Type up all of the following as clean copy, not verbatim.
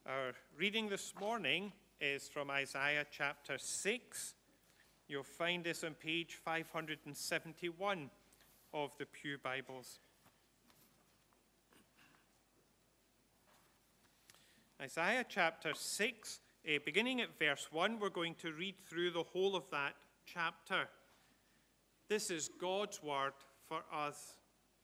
Our reading this morning is from Isaiah chapter 6. You'll find this on page 571 of the Pew Bibles. Isaiah chapter 6, beginning at verse 1, we're going to read through the whole of that chapter. This is God's word for us.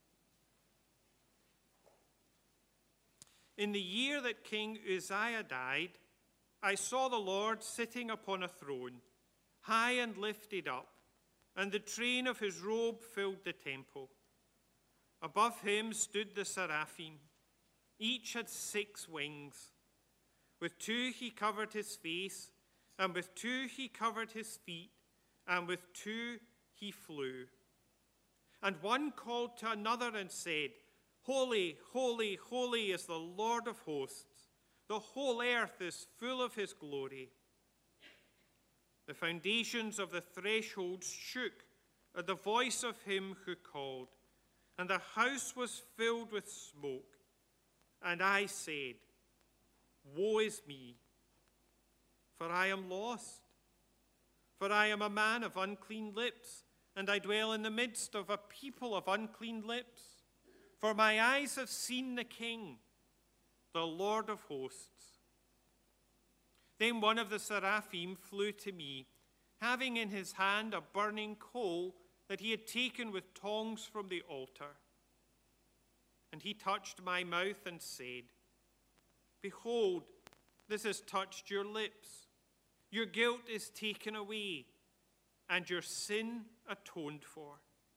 In the year that King Uzziah died, I saw the Lord sitting upon a throne, high and lifted up, and the train of his robe filled the temple. Above him stood the seraphim. Each had 6 wings. With 2 he covered his face, and with 2 he covered his feet, and with 2 he flew. And one called to another and said, Holy, holy, holy is the Lord of hosts. The whole earth is full of his glory. The foundations of the thresholds shook at the voice of him who called, and the house was filled with smoke. And I said, Woe is me, for I am lost. For I am a man of unclean lips, and I dwell in the midst of a people of unclean lips. For my eyes have seen the King, the Lord of hosts. Then one of the seraphim flew to me, having in his hand a burning coal that he had taken with tongs from the altar. And he touched my mouth and said, Behold, this has touched your lips. Your guilt is taken away, and your sin atoned for.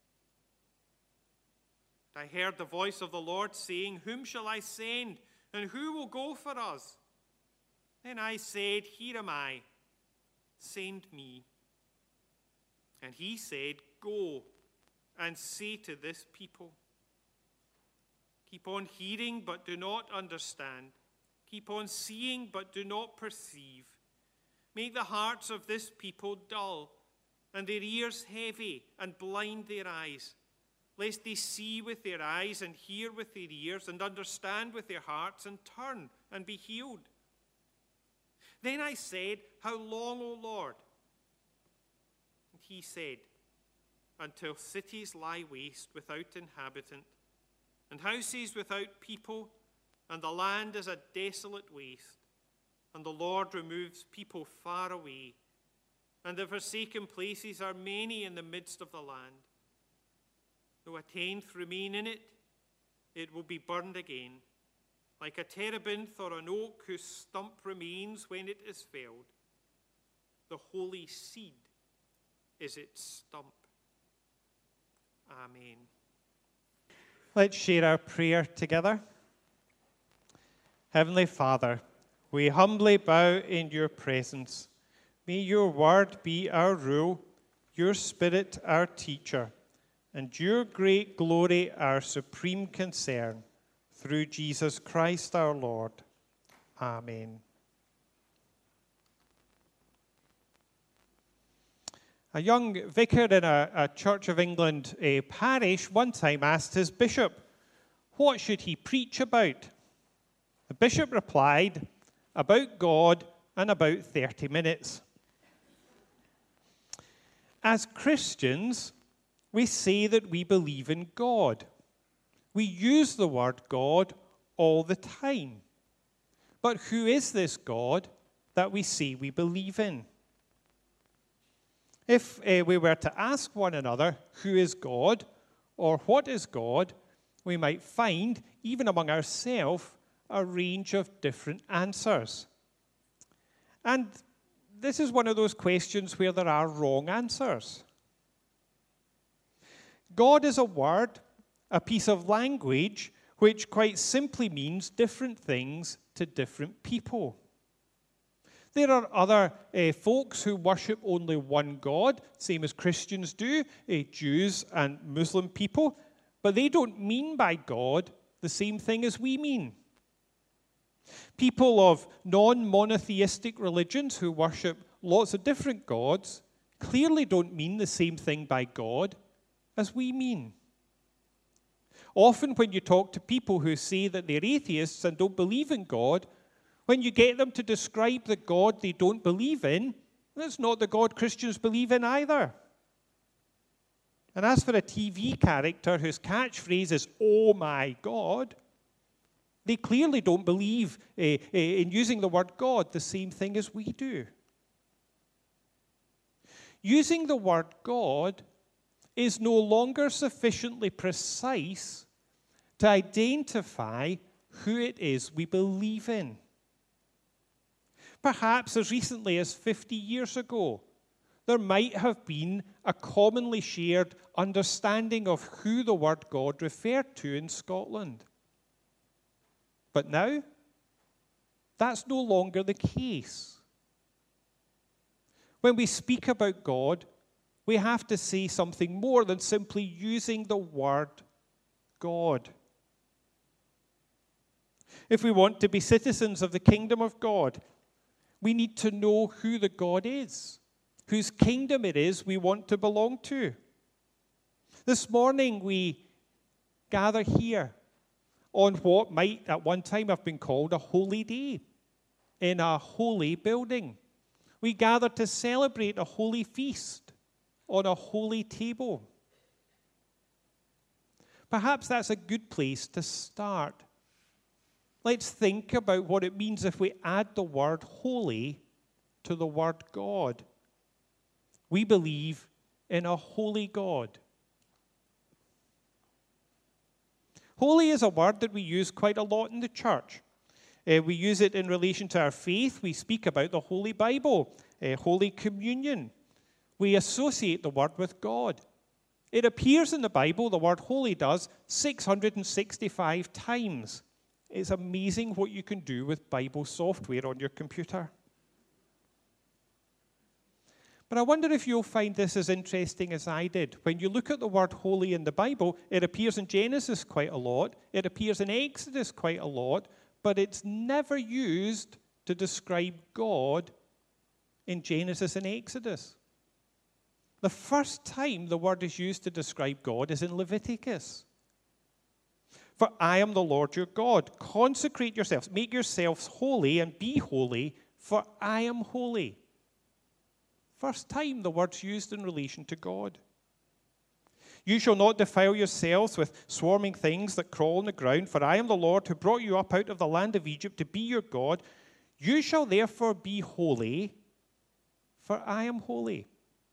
I heard the voice of the Lord saying, Whom shall I send, and who will go for us? Then I said, Here am I, send me. And he said, Go and say to this people, Keep on hearing, but do not understand. Keep on seeing, but do not perceive. Make the hearts of this people dull, and their ears heavy, and blind their eyes, lest they see with their eyes and hear with their ears and understand with their hearts and turn and be healed. Then I said, How long, O Lord? And he said, Until cities lie waste without inhabitant, and houses without people, and the land is a desolate waste, and the Lord removes people far away, and the forsaken places are many in the midst of the land. Though a tenth remain in it, it will be burned again, like a terebinth or an oak whose stump remains when it is felled. The holy seed is its stump. Amen. Let's share our prayer together. Heavenly Father, we humbly bow in your presence. May your word be our rule, your spirit our teacher, and your great glory our supreme concern, through Jesus Christ our Lord. Amen. A young vicar in a Church of England parish one time asked his bishop, what should he preach about? The bishop replied, about God and about 30 minutes. As Christians, we say that we believe in God. We use the word God all the time. But who is this God that we say we believe in? If we were to ask one another, who is God, or what is God, we might find, even among ourselves, a range of different answers. And this is one of those questions where there are wrong answers. God is a word, a piece of language, which quite simply means different things to different people. There are other folks who worship only one God, same as Christians do, Jews and Muslim people, but they don't mean by God the same thing as we mean. People of non-monotheistic religions who worship lots of different gods clearly don't mean the same thing by God as we mean. Often when you talk to people who say that they're atheists and don't believe in God, When you get them to describe the God they don't believe in, that's not the God Christians believe in either. And as for a TV character whose catchphrase is, "Oh my God," they clearly don't believe in using the word God the same thing as we do. Using the word God is no longer sufficiently precise to identify who it is we believe in. Perhaps as recently as 50 years ago, there might have been a commonly shared understanding of who the word God referred to in Scotland. But now, that's no longer the case. When we speak about God, we have to say something more than simply using the word God. If we want to be citizens of the kingdom of God, we need to know who the God is, whose kingdom it is we want to belong to. This morning we gather here on what might at one time have been called a holy day in a holy building. We gather to celebrate a holy feast on a holy table. Perhaps that's a good place to start. Let's think about what it means if we add the word holy to the word God. We believe in a holy God. Holy is a word that we use quite a lot in the church. We use it in relation to our faith. We speak about the Holy Bible, Holy Communion. We associate the word with God. It appears in the Bible, the word holy does, 665 times. It's amazing what you can do with Bible software on your computer. But I wonder if you'll find this as interesting as I did. When you look at the word holy in the Bible, it appears in Genesis quite a lot. It appears in Exodus quite a lot. But it's never used to describe God in Genesis and Exodus. The first time the word is used to describe God is in Leviticus. For I am the Lord your God. Consecrate yourselves, make yourselves holy, and be holy, for I am holy. First time the word's used in relation to God. You shall not defile yourselves with swarming things that crawl on the ground, for I am the Lord who brought you up out of the land of Egypt to be your God. You shall therefore be holy, for I am holy.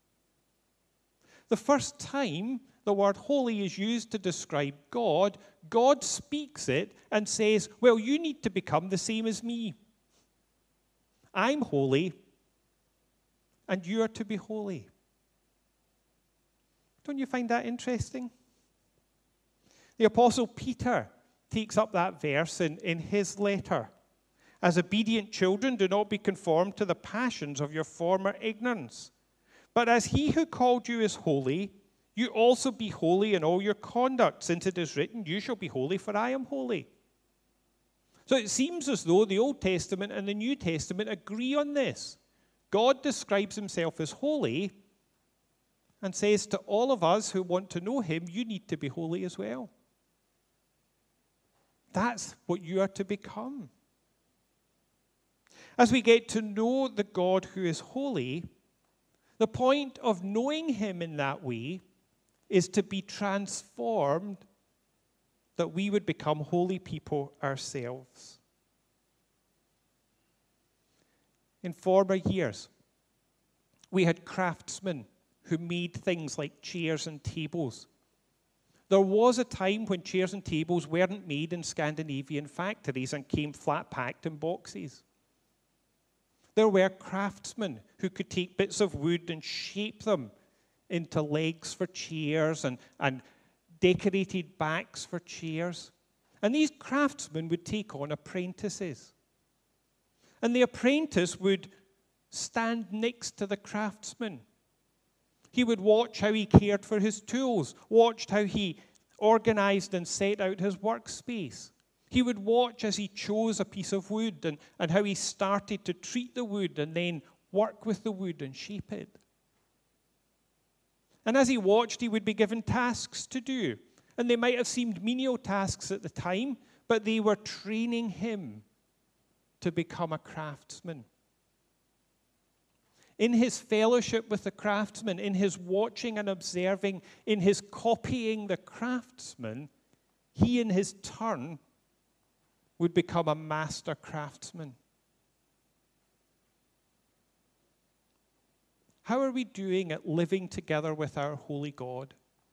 The first time the word holy is used to describe God, God speaks it and says, well, you need to become the same as me. I'm holy, and you are to be holy. Don't you find that interesting? The Apostle Peter takes up that verse in his letter. As obedient children, do not be conformed to the passions of your former ignorance. But as he who called you is holy, you also be holy in all your conduct, since it is written, you shall be holy, for I am holy. So it seems as though the Old Testament and the New Testament agree on this. God describes himself as holy and says to all of us who want to know him, you need to be holy as well. That's what you are to become. As we get to know the God who is holy, the point of knowing him in that way is to be transformed, that we would become holy people ourselves. In former years, we had craftsmen who made things like chairs and tables. There was a time when chairs and tables weren't made in Scandinavian factories and came flat-packed in boxes. There were craftsmen who could take bits of wood and shape them into legs for chairs and decorated backs for chairs. And these craftsmen would take on apprentices. And the apprentice would stand next to the craftsman. He would watch how he cared for his tools, watched how he organized and set out his workspace. He would watch as he chose a piece of wood and how he started to treat the wood and then work with the wood and shape it. And as he watched, he would be given tasks to do. And they might have seemed menial tasks at the time, but they were training him to become a craftsman. In his fellowship with the craftsman, in his watching and observing, in his copying the craftsman, he in his turn would become a master craftsman. How are we doing at living together with our holy God?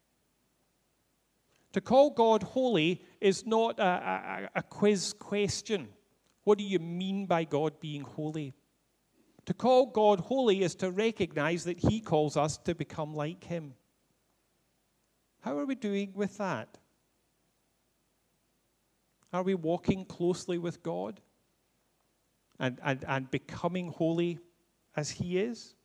To call God holy is not a quiz question. What do you mean by God being holy? To call God holy is to recognize that he calls us to become like him. How are we doing with that? Are we walking closely with God and becoming holy as he is?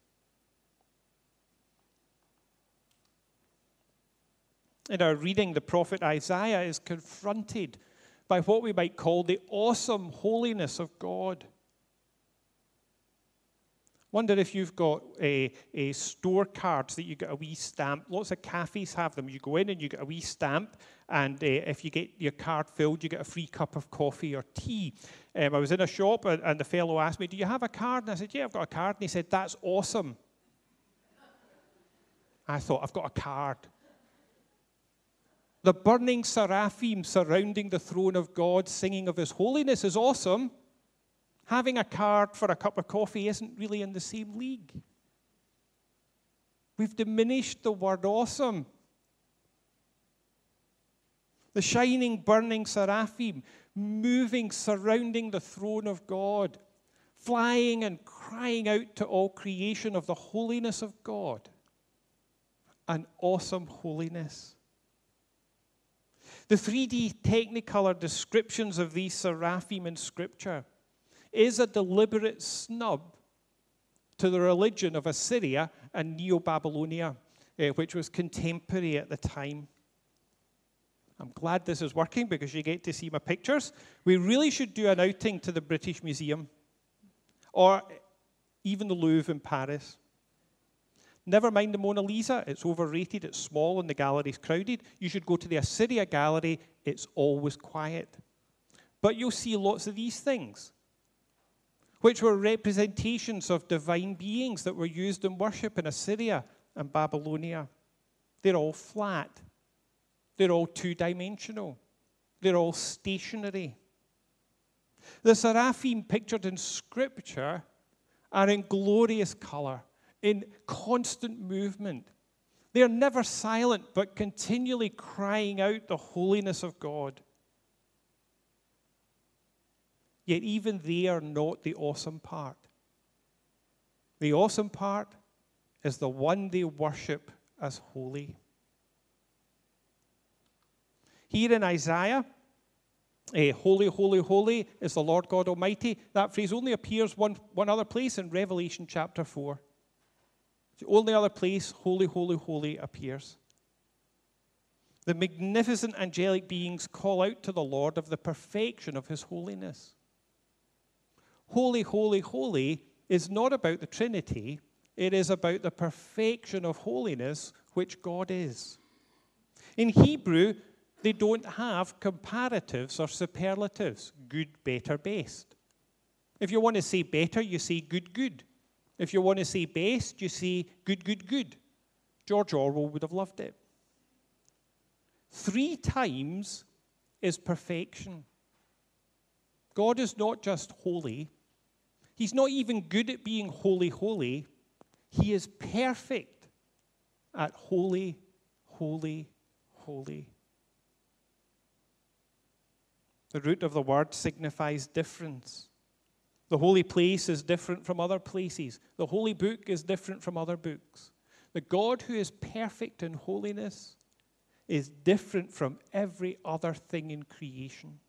In our reading, the prophet Isaiah is confronted by what we might call the awesome holiness of God. Wonder if you've got a store cards that you get a wee stamp. Lots of cafes have them. You go in and you get a wee stamp, and if you get your card filled, you get a free cup of coffee or tea. I was in a shop, and the fellow asked me, "Do you have a card?" And I said, "Yeah, I've got a card." And he said, "That's awesome." I thought, I've got a card. The burning seraphim surrounding the throne of God, singing of his holiness, is awesome. Having a card for a cup of coffee isn't really in the same league. We've diminished the word awesome. The shining, burning seraphim moving, surrounding the throne of God, flying and crying out to all creation of the holiness of God. An awesome holiness. The 3D Technicolor descriptions of these seraphim in Scripture is a deliberate snub to the religion of Assyria and Neo-Babylonia, which was contemporary at the time. I'm glad this is working because you get to see my pictures. We really should do an outing to the British Museum or even the Louvre in Paris. Never mind the Mona Lisa. It's overrated. It's small and the gallery's crowded. You should go to the Assyria Gallery. It's always quiet. But you'll see lots of these things, which were representations of divine beings that were used in worship in Assyria and Babylonia. They're all flat. They're all two-dimensional. They're all stationary. The seraphim pictured in Scripture are in glorious color, in constant movement. They are never silent, but continually crying out the holiness of God. Yet even they are not the awesome part. The awesome part is the one they worship as holy. Here in Isaiah, holy, holy, holy is the Lord God Almighty. That phrase only appears one other place in Revelation chapter 4. It's the only other place holy, holy, holy appears. The magnificent angelic beings call out to the Lord of the perfection of his holiness. Holy, holy, holy is not about the Trinity. It is about the perfection of holiness which God is. In Hebrew, they don't have comparatives or superlatives, good, better, best. If you want to say better, you say good, good. If you want to say best, you say good, good, good. George Orwell would have loved it. 3 times is perfection. God is not just holy. He's not even good at being holy, holy. He is perfect at holy, holy, holy. The root of the word signifies difference. The holy place is different from other places. The holy book is different from other books. The God who is perfect in holiness is different from every other thing in creation.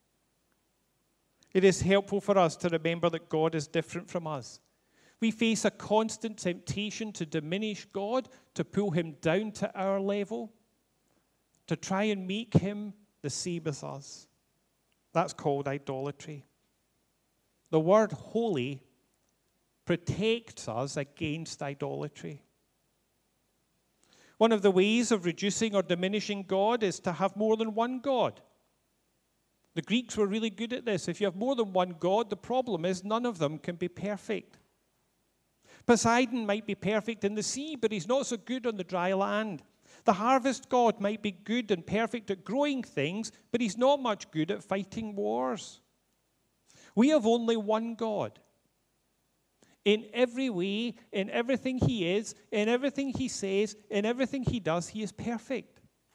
It is helpful for us to remember that God is different from us. We face a constant temptation to diminish God, to pull him down to our level, to try and make him the same as us. That's called idolatry. The word holy protects us against idolatry. One of the ways of reducing or diminishing God is to have more than one God. The Greeks were really good at this. If you have more than one god, the problem is none of them can be perfect. Poseidon might be perfect in the sea, but he's not so good on the dry land. The harvest god might be good and perfect at growing things, but he's not much good at fighting wars. We have only one God. In every way, in everything he is, in everything he says, in everything he does, he is perfect.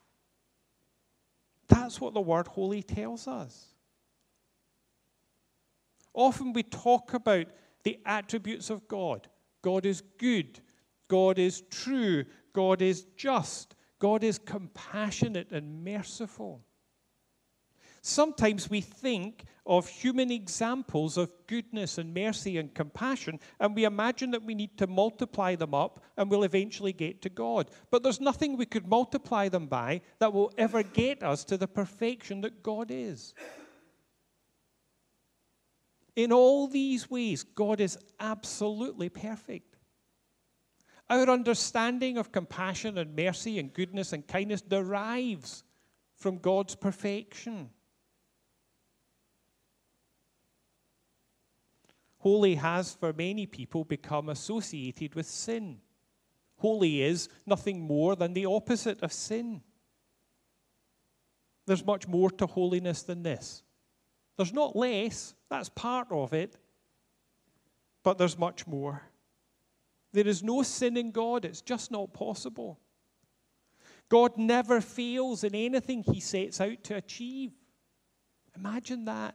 That's what the word holy tells us. Often we talk about the attributes of God. God is good. God is true. God is just. God is compassionate and merciful. Sometimes we think of human examples of goodness and mercy and compassion, and we imagine that we need to multiply them up and we'll eventually get to God. But there's nothing we could multiply them by that will ever get us to the perfection that God is. In all these ways, God is absolutely perfect. Our understanding of compassion and mercy and goodness and kindness derives from God's perfection. Holy has, for many people, become associated with sin. Holy is nothing more than the opposite of sin. There's much more to holiness than this. There's not less, that's part of it, but there's much more. There is no sin in God, it's just not possible. God never fails in anything he sets out to achieve. Imagine that.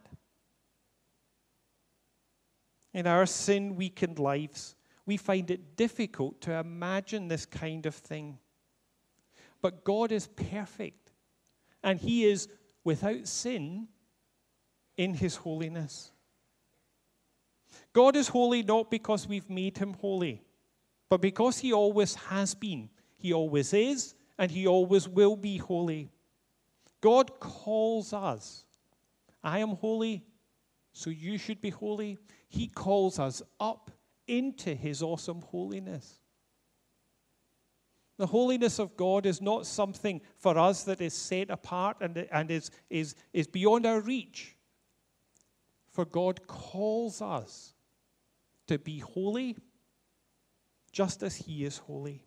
In our sin-weakened lives, we find it difficult to imagine this kind of thing. But God is perfect, and he is without sin in his holiness. God is holy not because we've made him holy, but because he always has been. He always is, and he always will be holy. God calls us. I am holy, so you should be holy. He calls us up into his awesome holiness. The holiness of God is not something for us that is set apart and is beyond our reach. For God calls us to be holy just as he is holy.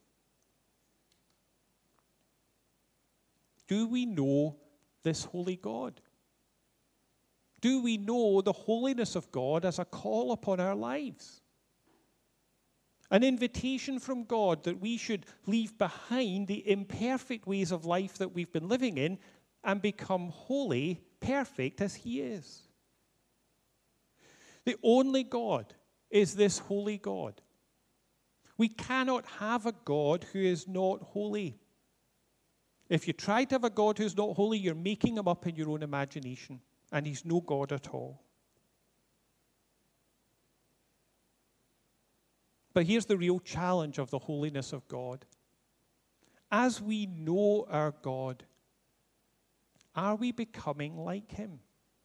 Do we know this holy God? Do we know the holiness of God as a call upon our lives? An invitation from God that we should leave behind the imperfect ways of life that we've been living in and become holy, perfect as he is. The only God is this holy God. We cannot have a God who is not holy. If you try to have a God who's not holy, you're making him up in your own imagination. And he's no God at all. But here's the real challenge of the holiness of God. As we know our God, are we becoming like him?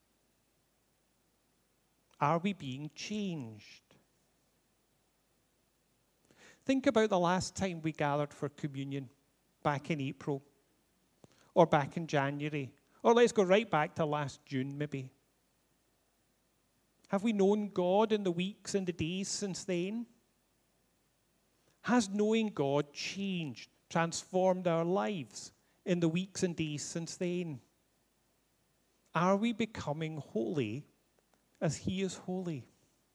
Are we being changed? Think about the last time we gathered for communion, back in April, or back in January. Or let's go right back to last June, maybe. Have we known God in the weeks and the days since then? Has knowing God changed, transformed our lives in the weeks and days since then? Are we becoming holy as he is holy?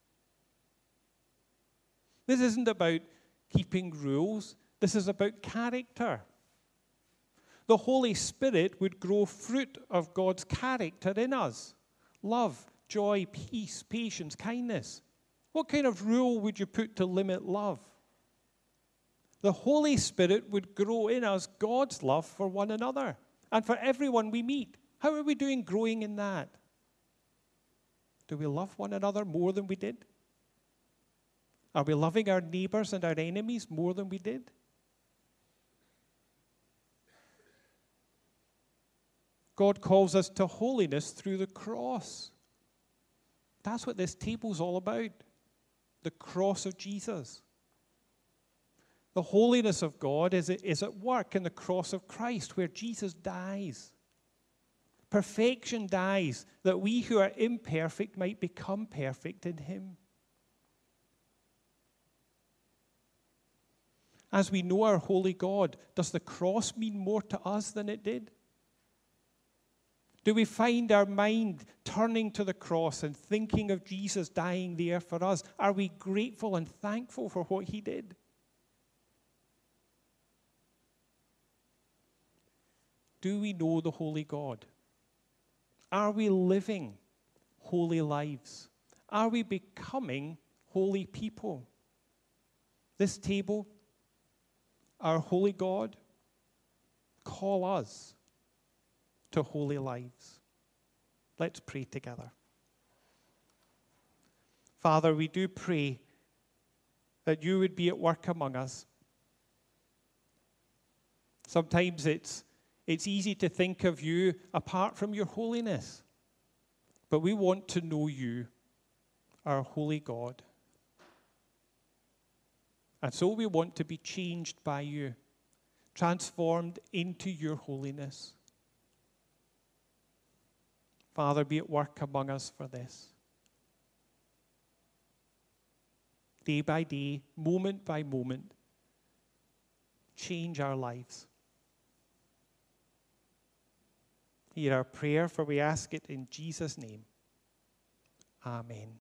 This isn't about keeping rules. This is about character. The Holy Spirit would grow fruit of God's character in us. Love, joy, peace, patience, kindness. What kind of rule would you put to limit love? The Holy Spirit would grow in us God's love for one another and for everyone we meet. How are we doing growing in that? Do we love one another more than we did? Are we loving our neighbors and our enemies more than we did? God calls us to holiness through the cross. That's what this table's all about. The cross of Jesus. The holiness of God is at work in the cross of Christ, where Jesus dies. Perfection dies that we who are imperfect might become perfect in him. As we know our holy God, does the cross mean more to us than it did? Do we find our mind turning to the cross and thinking of Jesus dying there for us? Are we grateful and thankful for what he did? Do we know the holy God? Are we living holy lives? Are we becoming holy people? This table, our holy God, call us to holy lives. Let's pray together. Father, we do pray that you would be at work among us. Sometimes it's easy to think of you apart from your holiness, but we want to know you, our holy God. And so we want to be changed by you, transformed into your holiness. Father, be at work among us for this. Day by day, moment by moment, change our lives. Hear our prayer, for we ask it in Jesus' name. Amen.